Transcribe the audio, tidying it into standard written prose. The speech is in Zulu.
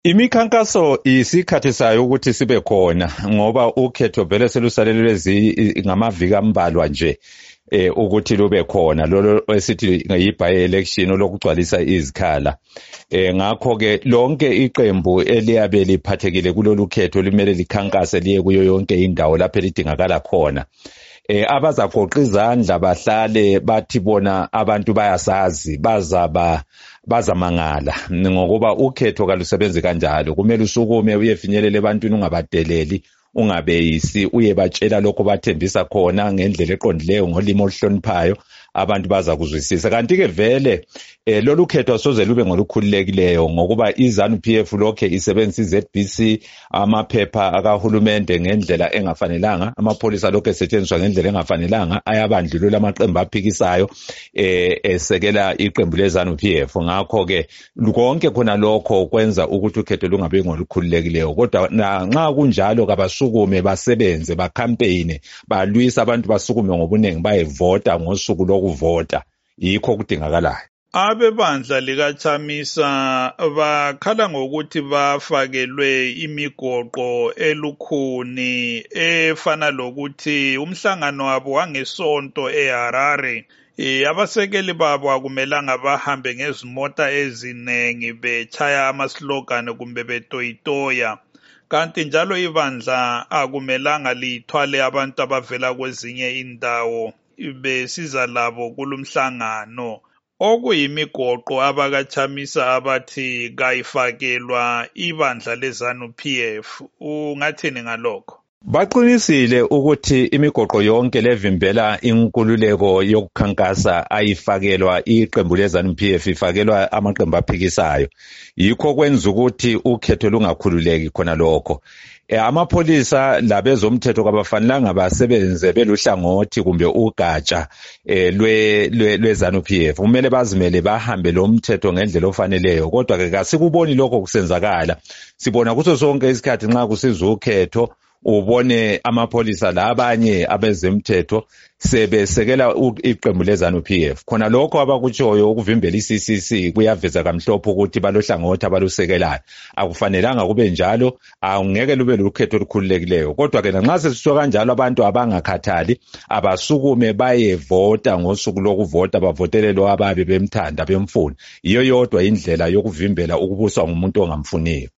Imikhankaso isikhathi sayo ukuthi sibe khona ngoba ukhetho vele selusalelwe ngamaviki ambalwa nje ukuthi lube khona lolo esithi yi-by election lokugcwalisa izikhala. Ngakho ke lonke iqembu eliyabe liphathekile kulolu khetho limele likhankase liye kuyo yonke indawo lapho elidingakala khona. Abazagoqa izandla bahlale bathi bona abantu bayasazi bazamangala ngokuba ukhetho kalusebenzi kanjalo. Kumele usukume uyefinyelela ebantwini ungabadeleli, ungabeyisi, uyebatshela lokho bathembisa khona ngendlela eqondileyo ngolimo oluhloniphayo, abantu baza kuzwisisa. Kanti ke vele lolu khetho asoze lube ngolukhululekileyo ngokuba iZANU-PF lokhe isebenzisa iZBC, amaphepha akahulumende ngendlela engafanelanga, amapholisa lokho esetshenziswa ngendlela engafanelanga, ayabandlulula amaqembu aphikisayo esekela iqembu leZANU-PF. Ngakho ke konke khona lokho kwenza ukuthi ukhetho lungabe ngolukhululekileyo, kodwa nxa kunjalo kabasukume basebenze, bacampaign, balwisa abantu, basukume ngobuningi bayevota ngosuku lokuvota. Yikho kudingakalayo. Abebandla likaChamisa bakhala ngokuthi bafakelwe imigoqo elukhuni efana lokuthi umhlangano wabo wangesonto eHarare abasekeli babo akumelanga bahambe ngezimota ezinengi bechaya amaslogani kumbe betoyitoya, kanti njalo ibandla akumelanga lithwale abantu abavela kwezinye indawo besiza labo kulumhlangano. Okuyimigoqo abakaChamisa abathi kayifakelwa ibandla leZANU-PF. Ungathini ngalokho? Baqinisile ukuthi imigoqo yonke levimbela inkululeko yokukhankasa ayifakelwa iqembu leZANU-PF, ifakelwa amaqembu aphikisayo. Yikho kwenza ukuthi ukhetho lungakhululeki khona lokho. Amapholisa labezomthetho kabafanelanga basebenze beluhlangothi kumbe ugatsha lweZANU-PF. Kumele bazimele bahambe lo mthetho ngendlela ofaneleyo, kodwa ke kasikuboni lokho kusenzakala. Sibona kuso sonke isikhathi nxa kusiza ukhetho ubone amapholisa labanye abezemthetho sebesekela iqembu leZANU-PF. Khona lokho abakutshoyo ukuvimbela iCCC kuyaveza kamhlophe ukuthi balohlangothi abalusekelayo. Akufanelanga kube njalo, angeke lube lukhetho olukhululekileyo. Kodwa ke nxa sesisho kanjalo abantu abangakhathali abasukume bayevota ngosuku lokuvota, bavotele lo ababe bemthanda bemfuna. Iyo yodwa indlela yokuvimbela ukubuswa ngumuntu ongamfuniyo.